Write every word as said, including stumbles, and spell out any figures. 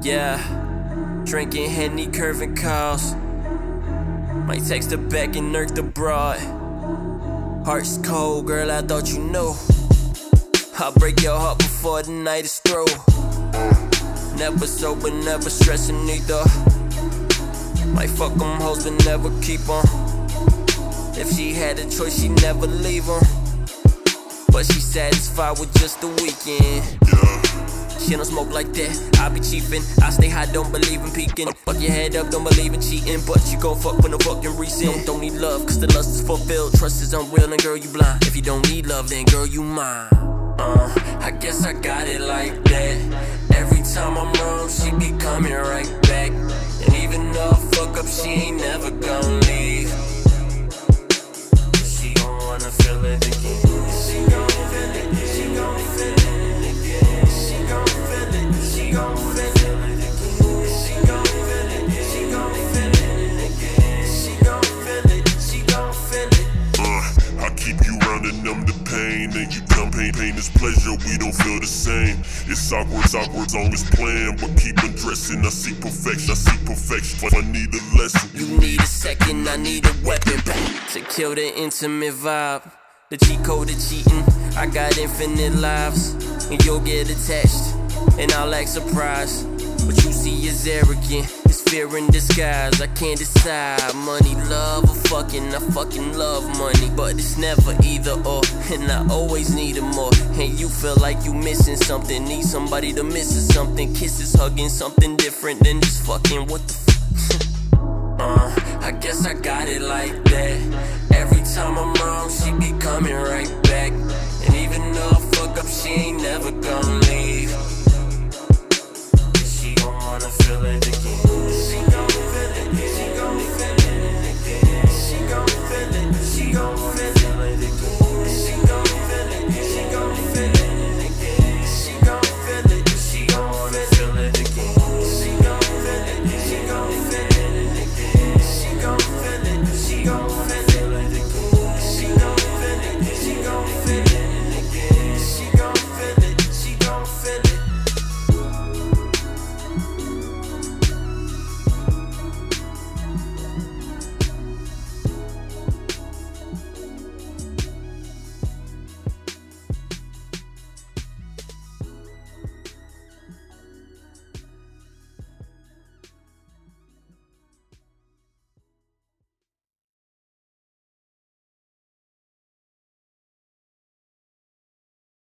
Yeah, drinking Henny, curving calls. Might text her back and irk the broad. Heart's cold, girl, I thought you knew. I'll break your heart before the night is through. Never sober, never stressing either. Might fuck them hoes, but never keep them. If she had a choice, she'd never leave them. But she satisfied with just the weekend. She don't smoke like that, I be chiefin'. I stay high, don't believe in peeking. Fuck your head up, don't believe in cheating. But you gon' fuck with no fucking reason. Don't, don't need love, cause the lust is fulfilled. Trust is unreal, and girl, you blind. If you don't need love, then girl, you mine. Uh, I guess I got it like that. Every time I'm wrong, she be coming right back. And even though I fuck up, she ain't never gon' leave. She gon' wanna feel it again. She gon' feel it, she gon' feel it again. She gon' feel it, she gon' feel it again. She gon' feel it, she gon' feel it again. She gon' feel it, she gon' feel it. Uh, I keep you rounding them the pain, and you dumb pain, pain is pleasure, we don't feel the same. It's awkward, it's awkward, long as planned, but keep undressing. I see perfection, I see perfection, I need a lesson. You need a second, I need a weapon back to kill the intimate vibe. The cheat code of cheating, I got infinite lives. And you'll get attached, and I'll act surprised. What you see is arrogant, it's fear in disguise. I can't decide, money, love, or fucking. I fucking love money, but it's never either or. And I always need it more. And you feel like you missing something, need somebody to miss something. Kisses, hugging, something different than just fucking. What the f? uh, I guess I got it like that. Every time I'm wrong, she be